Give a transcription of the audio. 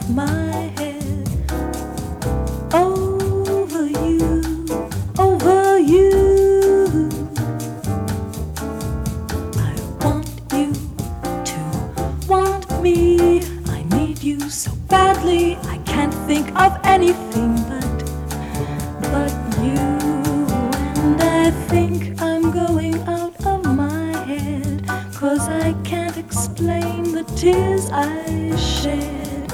my head over you, over you. I want you to want me. I need you so badly. I can't think of anything but you. And I think I'm going out of my head, 'cause I can't explain the tears I shed.